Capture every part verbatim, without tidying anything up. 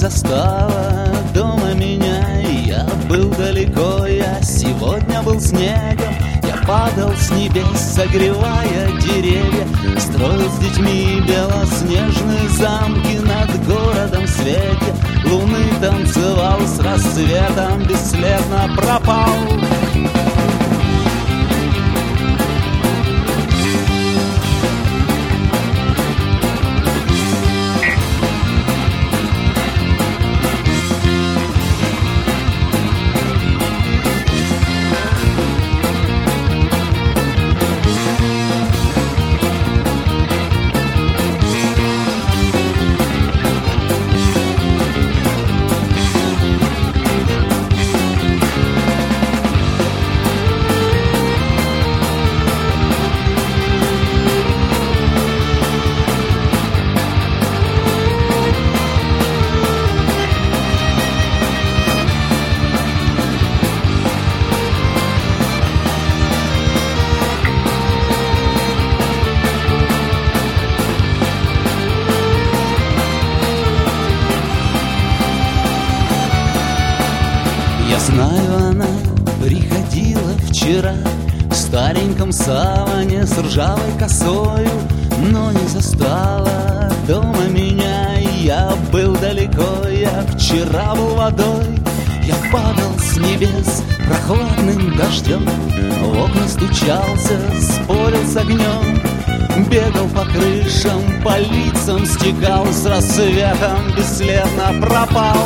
застала дома меня. Я был далеко, я сегодня был снегом. Я падал с небес, согревая деревья, строил с детьми белоснежные замки над городом в свете. Луны танцевал с рассветом, бесследно пропал. Я знаю, она приходила вчера в стареньком саване с ржавой косою, но не застала дома меня. Я был далеко, я вчера был водой. Я падал с небес прохладным дождем, в окна стучался, спорил с огнем, бегал по крышам, по лицам стекал, с рассветом бесследно пропал.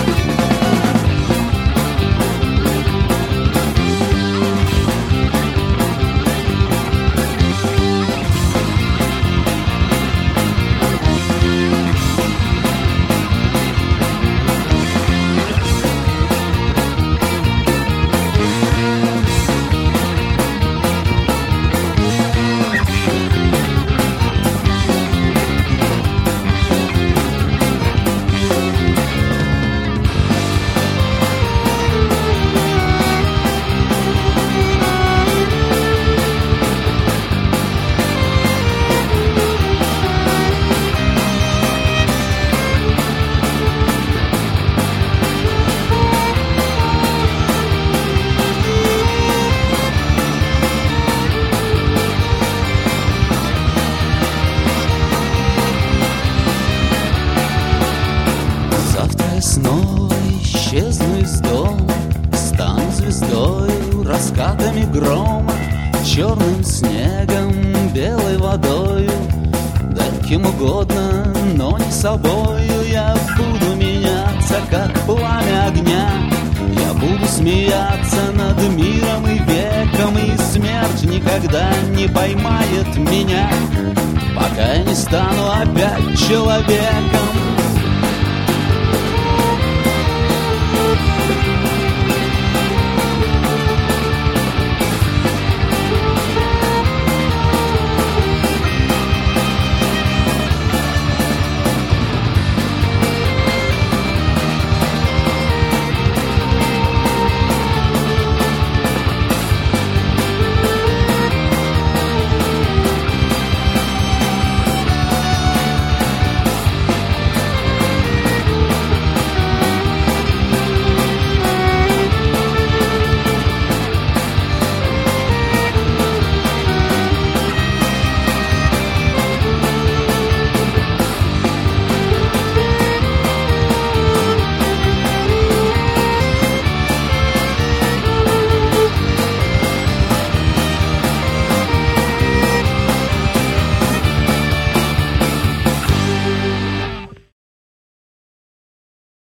Снова исчезну из дома, стану звездою, раскатами грома, черным снегом, белой водою, да кем угодно, но не собою. Я буду меняться, как пламя огня. Я буду смеяться над миром и веком, и смерть никогда не поймает меня, пока я не стану опять человеком.